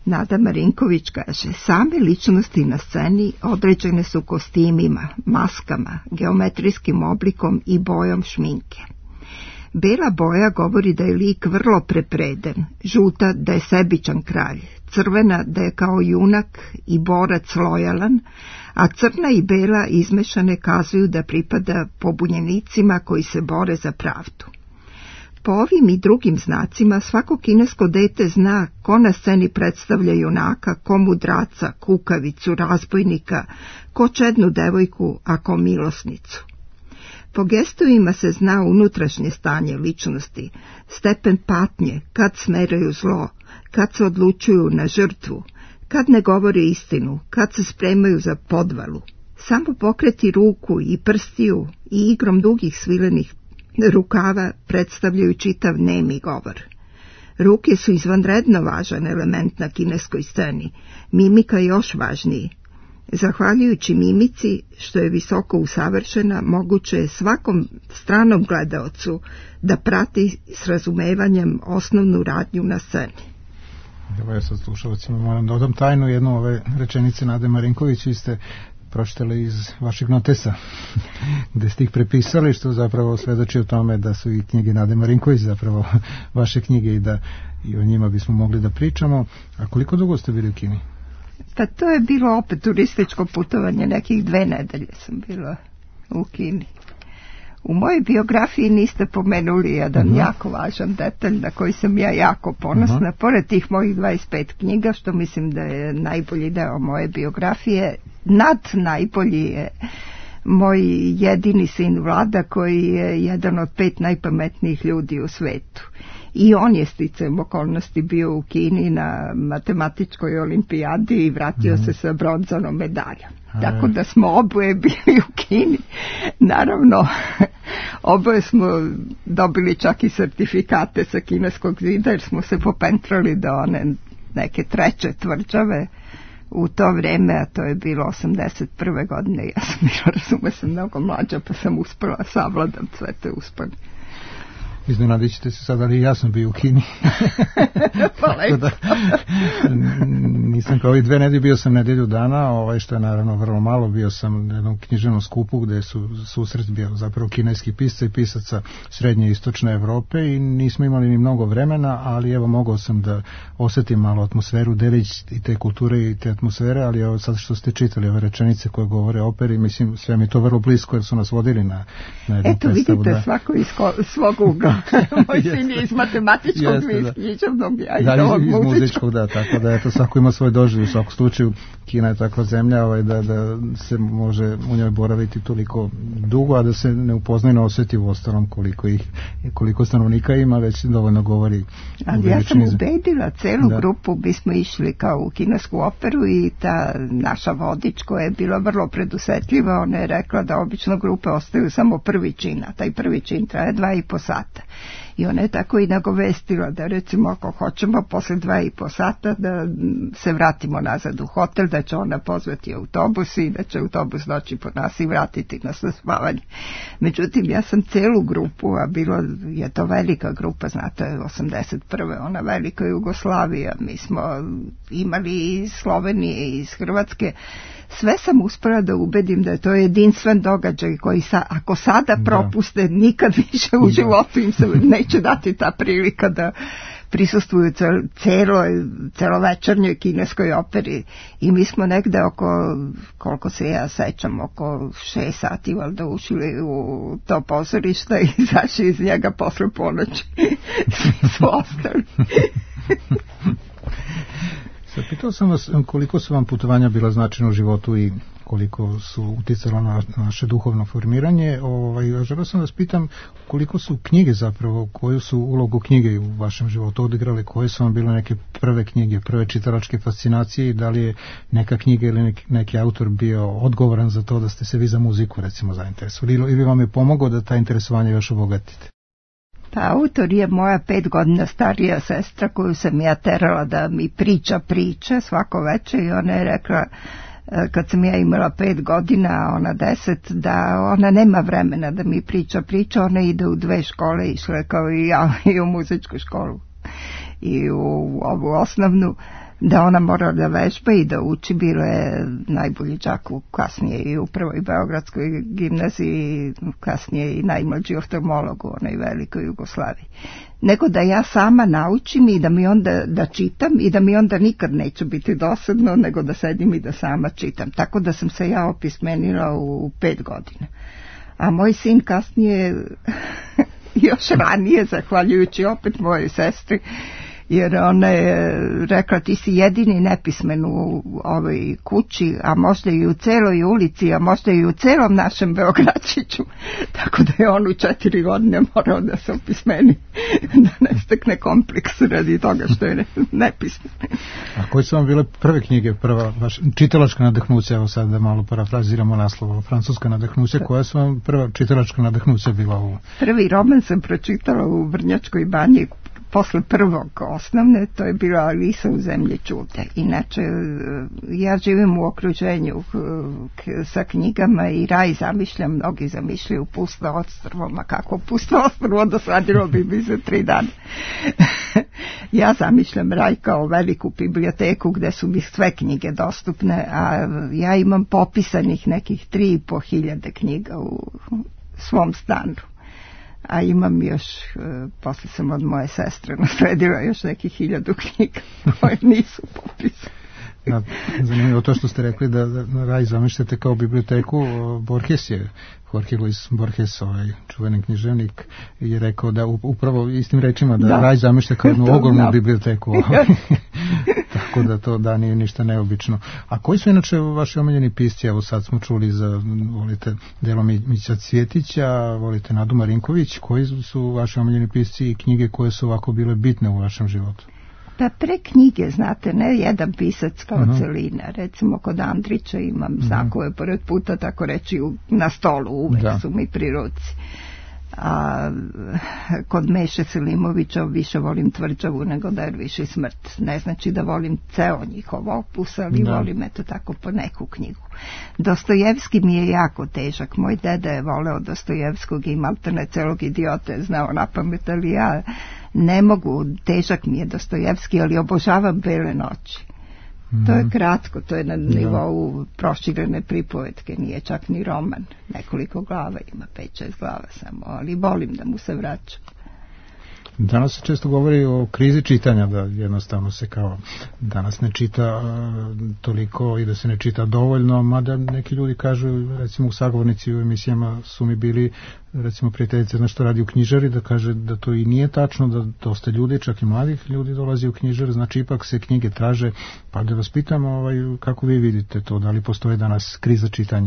Nada Marinković kaže, same ličnosti na sceni određene su kostimima, maskama, geometrijskim oblikom i bojom šminke. Bela boja govori da je lik vrlo prepreden, žuta da je sebičan kralj, crvena da je kao junak i borac lojalan, a crna i bela izmešane kazuju da pripada pobunjenicima koji se bore za pravdu. Po ovim i drugim znacima svako kinesko dete zna ko na sceni predstavlja junaka, ko mudraca, kukavicu, razbojnika, ko čednu devojku, a ko milosnicu. Po gestovima se zna unutrašnje stanje ličnosti, stepen patnje, kad smeraju zlo, kad se odlučuju na žrtvu, kad ne govore istinu, kad se spremaju za podvalu. Samo pokreti ruku i prstiju i igrom dugih svilenih rukava predstavljaju čitav nemi govor. Ruke su izvanredno važan element na kineskoj sceni, mimika još važniji. Zahvaljujući mimici, što je visoko usavršena, moguće je svakom stranom gledaocu da prati s razumevanjem osnovnu radnju na sceni. Evo ja sad slušalcima moram da odam tajnu jednu ove rečenice Nade Marinković, vi ste pročitali iz vašeg notesa, gde ste ih prepisali, što zapravo svedoči o tome da su i knjige Nade Marinković zapravo vaše knjige i da i o njima bismo mogli da pričamo. A koliko dugo ste bili u Kini? Pa to je bilo opet turističko putovanje, nekih dve nedelje sam bila u Kini. U mojoj biografiji niste pomenuli jedan uh-huh. jako važan detalj na koji sam ja jako ponosna. Uh-huh. Pored tih mojih dvadeset pet knjiga, što mislim da je najbolji deo moje biografije, nad najbolji je moj jedini sin Vlada, koji je jedan od pet najpametnijih ljudi u svetu. I on je sticajem okolnosti bio u Kini na matematičkoj olimpijadi i vratio mm. se sa bronzanom medaljom. A, tako da smo oboje bili u Kini. Naravno, oboje smo dobili čak i sertifikate sa kineskog zida, jer smo se popentrali do one neke treće tvrđave u to vreme, a to je bilo osamdeset prve godine. Ja sam bila, razume se, mnogo mlađa, pa sam uspela savladam sve te uspane. Iznenadit ćete se sad, ali ja sam bio u Kini. Pa da, nisam kao i dve nedelje, bio sam nedelju dana, ovaj, što je naravno vrlo malo. Bio sam na jednom književnom skupu gde su susret bio zapravo kineski pisca i pisaca srednje i istočne Evrope i nismo imali ni mnogo vremena, ali evo mogao sam da osetim malo atmosferu, delić i te kulture i te atmosfere, ali evo sad što ste čitali ove rečenice koje govore o operi, mislim sve mi to vrlo blisko jer su nas vodili na, na jednu Eto, predstavu. Vidite, da... svako iz svog ugla. Moj sin je iz matematičkog, mi iz književnog, ja iz da, ovog iz muzičkog. muzičkog. Da, tako da eto, svako ima svoj doživljaj. U svakom slučaju Kina je takva zemlja ovaj, da, da se može u njoj boraviti toliko dugo, a da se ne upoznaje, ne osjeti u ostalom koliko ih, koliko stanovnika ima, već dovoljno govori. Ali ja sam ubedila celu da. grupu, bismo išli kao u kinesku operu i ta naša vodič koja je bila vrlo predusetljiva, ona je rekla da obično grupe ostaju samo prvi čin, a taj prvi čin traje dva i po sata. I ona je tako i nagovestila da recimo ako hoćemo posle dva i po sata da se vratimo nazad u hotel, da će ona pozvati autobus i da će autobus doći po nas i vratiti nas na spavanje. Međutim, ja sam celu grupu, a bilo je to velika grupa, znate, osamdeset prve ona velika Jugoslavija, mi smo imali iz Slovenije i iz Hrvatske, sve sam uspela da ubedim da je to jedinstven događaj koji sa, ako sada propuste, da. nikad više u životu im se neće dati ta prilika da prisustvuju celo, celovečernjoj kineskoj operi. I mi smo negde oko, koliko se ja sećam, oko šest sati valjda ušli u to pozorište i izašli iz njega posle ponoći. Svi su ostali. Pitao sam vas koliko su vam putovanja bila značajna u životu i koliko su uticala na naše duhovno formiranje. Ovaj, želeo sam da vas pitam koliko su knjige zapravo, koju su ulogu knjige u vašem životu odigrale, koje su vam bile neke prve knjige, prve čitalačke fascinacije i da li je neka knjiga ili neki, neki autor bio odgovoran za to da ste se vi za muziku recimo zainteresovali ili, ili vam je pomogao da ta interesovanja još obogatite? Pa autor je moja pet godina starija sestra koju sam ja terala da mi priča priče svako večer i ona je rekla kad sam ja imala pet godina, ona deset, da ona nema vremena da mi priča priča, ona ide u dve škole, išla kao i ja i u muzičku školu i u ovu osnovnu. da ona mora da vežba i da uči. Bila je najbolji đak u kasnije i u prvoj Beogradskoj gimnaziji, kasnije i najmlađi oftalmolog u onoj velikoj Jugoslaviji. Nego da ja sama naučim i da mi onda da čitam i da mi onda nikad neće biti dosadno, nego da sedim i da sama čitam. Tako da sam se ja opismenila u pet godina. A moj sin kasnije još ranije, zahvaljujući opet mojoj sestri, jer ona je rekla ti si jedini nepismen u ovoj kući, a možda i u celoj ulici, a možda i u celom našem Beogradčiću. Tako da je on u četiri godine morao da se opismeni, da ne stekne kompleks radi toga što je nepismen. A koje su vam bile prve knjige, prva vaša čitalačka nadahnuća, evo sad da malo parafraziramo naslov, francuska nadahnuća, koja su vam prva čitalačka nadahnuća bila u... Prvi roman sam pročitala u Vrnjačkoj banji posle prvog osnovne, to je bila Alisa u zemlji čuda. Inače, ja živim u okruženju sa knjigama i raj zamišljam, mnogi zamišljaju pusto ostrvo, ma kako pusto ostrvo, dosadilo bi mi za tri dana. Ja zamišljam raj kao veliku biblioteku gde su mi sve knjige dostupne, a ja imam popisanih nekih tri i po hiljade knjiga u svom stanu. A imam još, posle sam od moje sestre nasledila još nekih hiljadu knjiga koje nisu popisane. Ja, zanimljivo to što ste rekli da, da raj zamišljate kao biblioteku. Borges je, Jorge Luis Borges, ovaj čuveni književnik, je rekao da upravo istim rečima da, da. raj zamišlja kao jednu ogromnu biblioteku. Tako da to da nije ništa neobično. A koji su inače vaši omiljeni pisci? Evo sad smo čuli za, volite Delo Mića Cvjetića, volite Nadu Marinković. Koji su vaši omiljeni pisci i knjige koje su ovako bile bitne u vašem životu? Pa pre knjige, znate, ne jedan pisac kao uh-huh. celina. Recimo kod Andrića imam uh-huh. znakove pored puta, tako reći, na stolu uvek da. su mi pri ruci. A kod Meše Selimovića više volim Tvrđavu nego Derviš i smrt. Ne znači da volim ceo njihov opus, ali da. volim eto tako po neku knjigu. Dostojevski mi je jako težak. Moj deda je voleo Dostojevskog i maltene celog Idiota je znao napamet, ali ja ne mogu, težak mi je Dostojevski, ali obožavam Bele noći. Mm. To je kratko, to je na nivou proširene pripovetke, nije čak ni roman. Nekoliko glava ima, pet šest glava samo, ali volim da mu se vraćam. Danas se često govori o krizi čitanja, da jednostavno se kao danas ne čita uh, toliko i da se ne čita dovoljno, mada neki ljudi kažu, recimo sagovornici u emisijama su mi bili, recimo prijateljice nešto radi u knjižari, da kaže da to i nije tačno, da dosta ljudi, čak i mladih ljudi dolazi u knjižar, znači ipak se knjige traže, pa da vas pitam ovaj, kako vi vidite to, da li postoji danas kriza čitanja?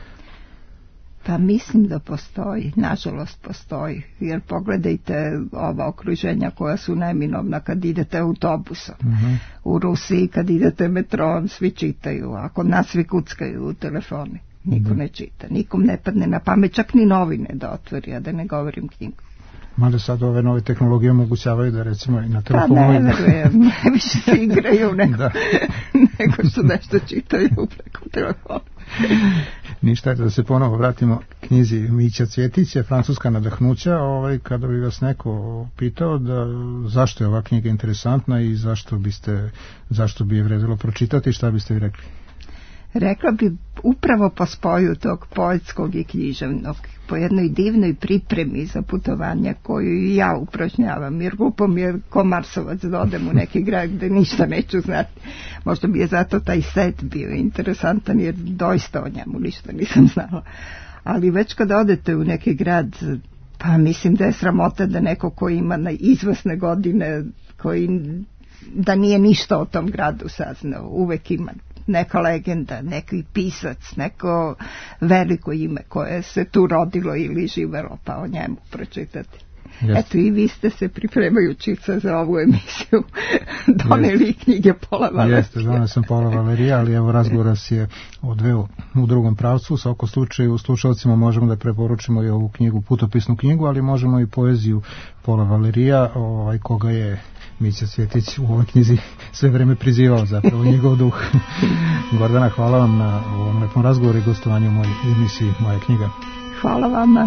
Pa mislim da postoji, nažalost postoji, jer pogledajte ova okruženja koja su neminovna kad idete autobusom. Uh-huh. U Rusiji kad idete metrom svi čitaju, a kod nas svi kuckaju u telefoni. Niko uh-huh. ne čita, nikom ne padne na pamet, čak ni novine da otvori, a da ne govorim knjigu. Mada sad ove nove tehnologije omogućavaju da recimo i na telefonu... Pa ne verujem, najviše se igraju nego, nego što nešto čitaju preko telefona. Ništa, da se ponovo vratimo knjizi Mića Cvjetića, francuska nadahnuća. Ovaj, kada bi vas neko pitao da zašto je ova knjiga interesantna i zašto biste, zašto bi je vredilo pročitati, šta biste vi rekli? Rekla bi upravo po spoju tog poetskog i književnog, po jednoj divnoj pripremi za putovanja koju i ja upražnjavam, jer glupo mi je ko Marsovac da odem u neki grad gde ništa neću znati. Možda bi je zato taj set bio interesantan, jer doista o njemu ništa nisam znala. Ali već kada odete u neki grad, pa mislim da je sramota da neko ko ima na izvesne godine, koji da nije ništa o tom gradu saznao, uvek ima neka legenda, neki pisac, neko veliko ime koje se tu rodilo ili živelo, pa o njemu pročitati. Yes. Eto i vi ste se pripremajući za ovu emisiju doneli yes. knjige Pola Valerija. Jeste, doneli sam Pola Valerija, ali evo razgovor nas je odveo u drugom pravcu. U svakom slučaju, slušalcima možemo da preporučimo i ovu knjigu, putopisnu knjigu, ali možemo i poeziju Pola Valerija, ovaj, koga je Mića Cvjetić u ovoj knjizi sve vreme prizivao, zapravo njegov duh. Gordana, hvala vam na ovom lepom razgovoru i gostovanju u mojoj emisiji Moja knjiga. Hvala vama.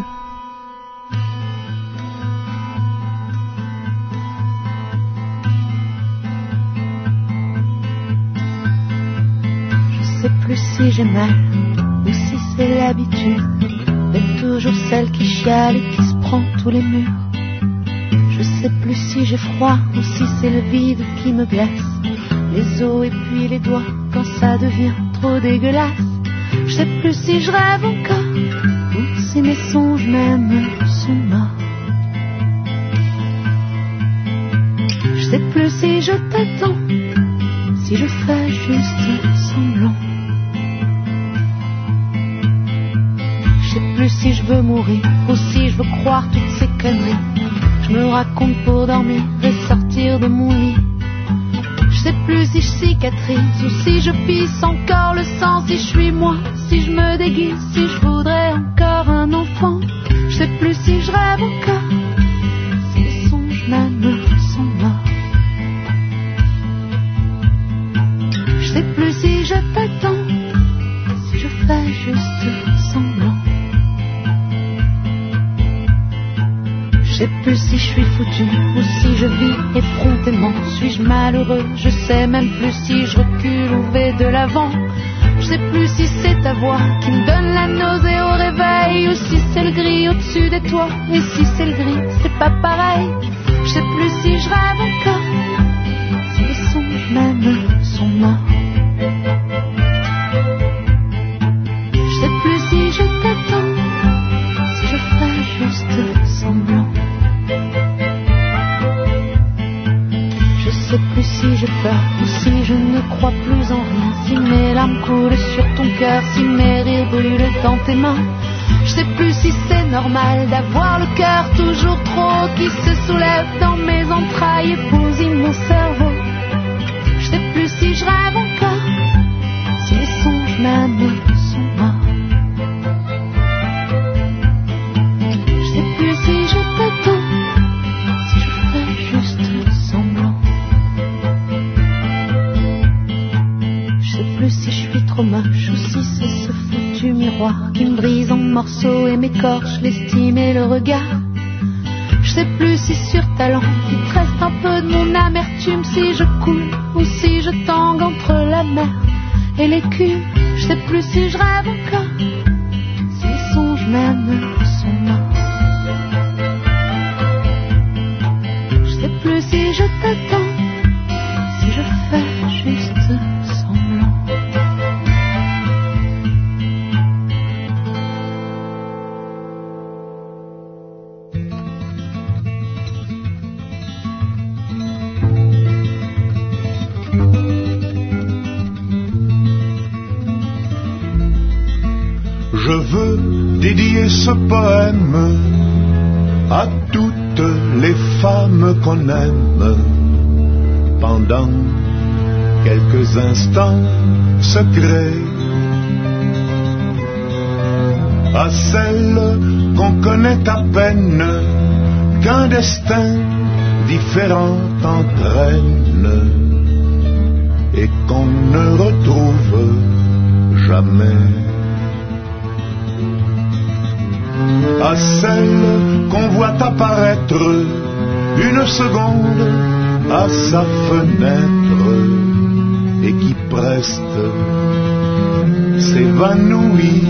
sais plus si j'ai mal ou si c'est l'habitude d'être toujours celle qui chiale et qui se prend tous les murs. Je sais plus si j'ai froid ou si c'est le vide qui me glace, les os et puis les doigts quand ça devient trop dégueulasse. Je sais plus si je rêve encore ou si mes songes même sont morts. Je sais plus si je t'attends, si je fais juste semblant. Je sais plus si je veux mourir ou si je veux croire toutes ces conneries. Je me raconte pour dormir et sortir de mon lit. Je sais plus si je cicatrise ou si je pisse encore le sang, si je suis moi, si je me déguise, si je voudrais encore un enfant. Je sais plus si je rêve encore, si les songes même sont morts. Je sais plus si je t'attends, si je fais juste semblant. Je sais plus si je suis foutu ou si je vis effrontément. Suis-je malheureux? Je sais même plus si je recule ou vais de l'avant. Je sais plus si c'est ta voix qui me donne la nausée au réveil ou si c'est le gris au-dessus de toi. Et si c'est le gris, c'est pas pareil. Je sais plus si je rêve encore, si les songes même sont morts. Je sais plus si je t'attends, si je fais juste semblant. Je sais plus si j'ai peur ou si je ne crois plus en rien, si mes larmes coulent sur ton cœur, si mes rires brûlent dans tes mains. Je sais plus si c'est normal d'avoir le cœur toujours trop qui se soulève dans mes entrailles et bousille mon cerveau. Je sais plus si je rêve encore, si les songes même sont morts. Je sais plus si je t'attends, si je fais juste semblant. Je sais plus si je suis trop moche ou si c'est ce foutu miroir qui me brise en morceaux et m'écorche l'estime et le regard. Je sais plus si sur ta langue il te reste un peu de mon amertume, si je coule ou si je tangue entre la mer et l'écume. Je sais plus si je rêve encore, si les songes même sont morts. Je sais plus si je t'attends, si je fais juste semblant. Je veux dédier ce poème à toutes les femmes qu'on aime pendant quelques instants secrets, à celles qu'on connaît à peine, qu'un destin différent entraîne et qu'on ne retrouve jamais, à celle qu'on voit apparaître une seconde à sa fenêtre et qui preste s'évanouit,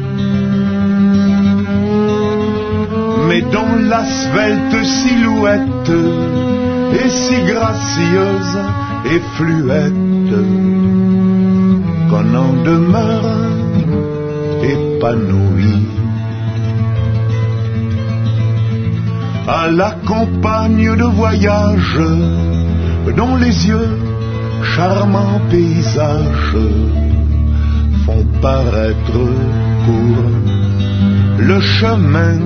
mais dont la svelte silhouette est si gracieuse et fluette qu'on en demeure épanoui. À la compagne de voyage dont les yeux, charmants paysages, font paraître court le chemin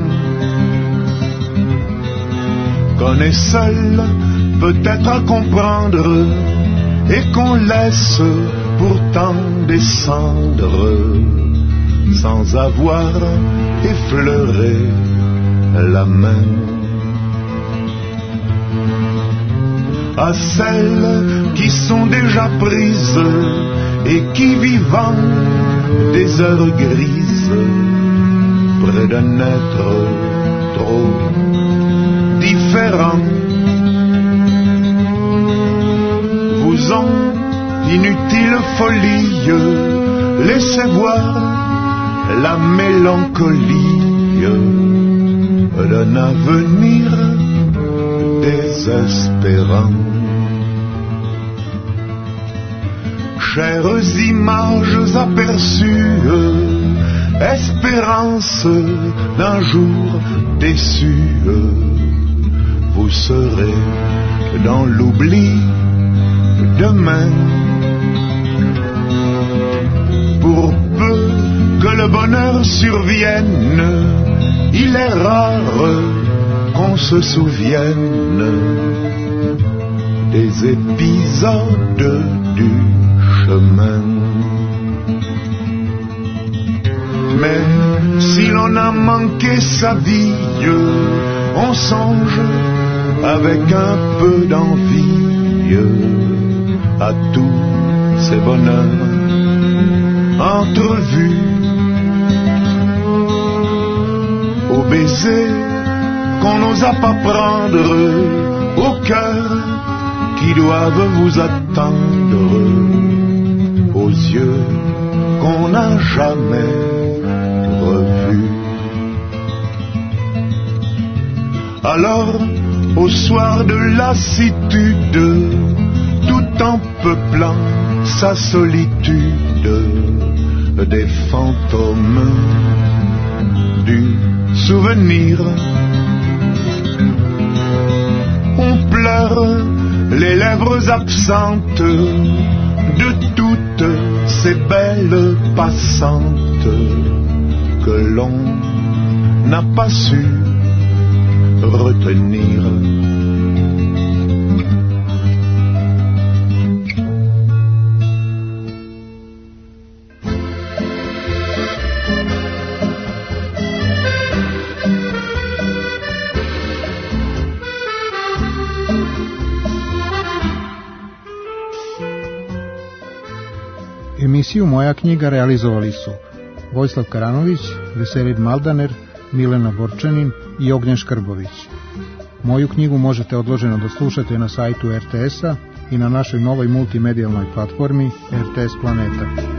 qu'on est seul peut-être à comprendre et qu'on laisse pourtant descendre sans avoir effleuré la main. À celles qui sont déjà prises et qui vivant des heures grises près d'un être trop différent vous ont inutile folie laissez voir la mélancolie d'un avenir désespérant. Chères images aperçues, espérance d'un jour déçu, vous serez dans l'oubli demain. Pour peu que le bonheur survienne, il est rare qu'on se souvienne des épisodes du chemin. Mais si l'on a manqué sa vie, on songe avec un peu d'envie à tous ces bonheurs entrevus, aux baisers qu'on n'osa pas prendre, au cœur qui doivent vous attendre, aux yeux qu'on n'a jamais revus. Alors, au soir de lassitude, tout en peuplant sa solitude, des fantômes du souvenir, on pleure les lèvres absentes de toutes ces belles passantes que l'on n'a pas su retenir. Emisiju Moja knjiga realizovali su Vojislav Karanović, Veselin Maldaner, Milena Borčanin i Ognjen Škrbović. Moju knjigu možete odloženo da slušate na sajtu er te es a i na našoj novoj multimedijalnoj platformi er te es Planeta.